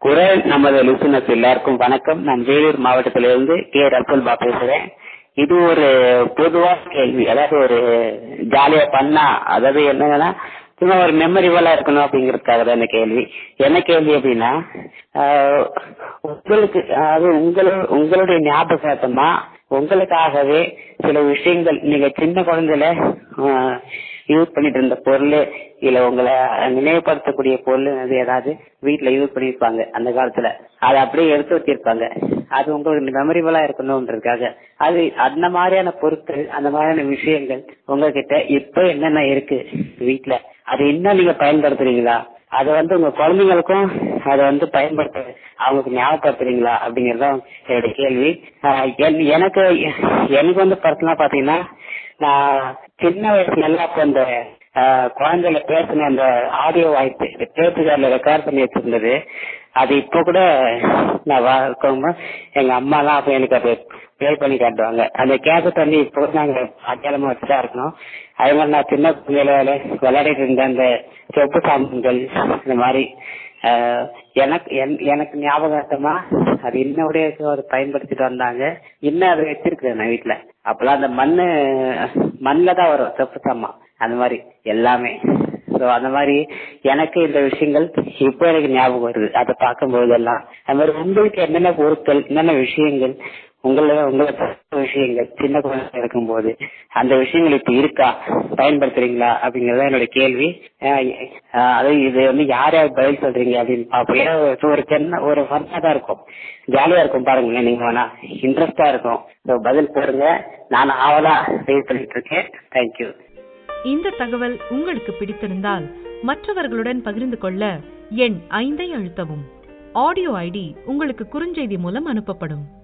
குரல் நமது லிசனர்ஸ் எல்லாருக்கும் வணக்கம். நான் வேலூர் மாவட்டத்திலிருந்து கே ரசூல்பா பேசுறேன். இது ஒரு பொதுவான கேள்வி, அதாவது ஒரு ஜாலியா பண்ணா, அதாவது என்னன்னா சும்மா ஒரு மெமரிவலா இருக்கணும் அப்படிங்கறதுக்காக தான் இந்த கேள்வி. என்ன கேள்வி அப்படின்னா, உங்களுக்கு அதாவது உங்களுடைய ஞாபகமா உங்களுக்காகவே சில விஷயங்கள் நீங்க சின்ன குழந்தையில யூஸ் பண்ணிட்டு இருந்த பொருள் இல்ல உங்களை நினைவுபடுத்தக்கூடிய பொருள் ஏதாவது வீட்டுல யூஸ் பண்ணிருப்பாங்க அந்த காலத்துல, அதை அப்படியே எடுத்து வச்சிருப்பாங்க. அது உங்களுக்கு மெமரிபலா இருக்கணும்ன்றதுக்காக அது அந்த மாதிரியான பொருட்கள், அந்த மாதிரியான விஷயங்கள் உங்ககிட்ட இப்ப என்னென்ன இருக்கு வீட்டுல, அது இன்னும் நீங்க பயன்படுத்துறீங்களா? அதை உங்க குழந்தைங்களுக்கும் அதை பயன்படுத்த அவங்களுக்கு ஞாபகப்படுத்துறீங்களா அப்படிங்கறத என்னுடைய கேள்வி. எனக்கு பர்சனலா பாத்தீங்கன்னா, நான் சின்ன வயசுல எல்லாம் அப்ப அந்த குழந்தைல பேசின அந்த ஆடியோ வாய்ஸ் பேசுகாரில ரெக்கார்ட் பண்ணி வச்சிருந்தது, அது இப்ப கூட நான் எங்க அம்மா எல்லாம் அப்ப எனக்கு அது ப்ளே பண்ணி காட்டுவாங்க. அந்த கேசட் இப்போ நாங்க அடையாளமா வச்சுதான் இருக்கணும். அதே மாதிரி நான் சின்ன பிள்ளைல விளையாடிட்டு இருந்த அந்த செப்பு சாம்பங்கள் இந்த மாதிரி எனக்கு ஞாபகமா அது இன்னுடைய அதை பயன்படுத்திட்டு வந்தாங்க. இன்னும் அதை வச்சிருக்கேன் நான் வீட்டுல. அப்பெல்லாம் அந்த மண்ணில தான் வரும் செப்பு சாமான், அந்த மாதிரி எல்லாமே. அந்த மாதிரி எனக்கு இந்த விஷயங்கள் இப்போ எனக்கு ஞாபகம் வருது அதை பார்க்கும் போதெல்லாம். அது மாதிரி உங்களுக்கு என்னென்ன பொருட்கள், என்னென்ன விஷயங்கள் உங்களை விஷயங்கள் சின்ன குழந்தை இருக்கும் போது அந்த விஷயங்கள் இப்ப இருக்கா, பயன்படுத்துறீங்களா அப்படிங்கறத என்னோட கேள்வி. அது இது யார் யார் பதில் சொல்றீங்க அப்படின்னு பாப்போம். ஒரு சின்ன ஒரு ஃபன்னா தான் இருக்கும், ஜாலியா இருக்கும். பாருங்க, நீங்க வேணா இன்ட்ரெஸ்டா இருக்கும். பதில் போடுங்க, நான் ஆவலா வெயிட் பண்ணிட்டு இருக்கேன். தேங்க்யூ. இந்த தகவல் உங்களுக்கு பிடித்திருந்தால் மற்றவர்களுடன் பகிர்ந்து கொள்ள எண் 5 அழுத்தவும். ஆடியோ ஐடி உங்களுக்கு குறுஞ்செய்தி மூலம் அனுப்பப்படும்.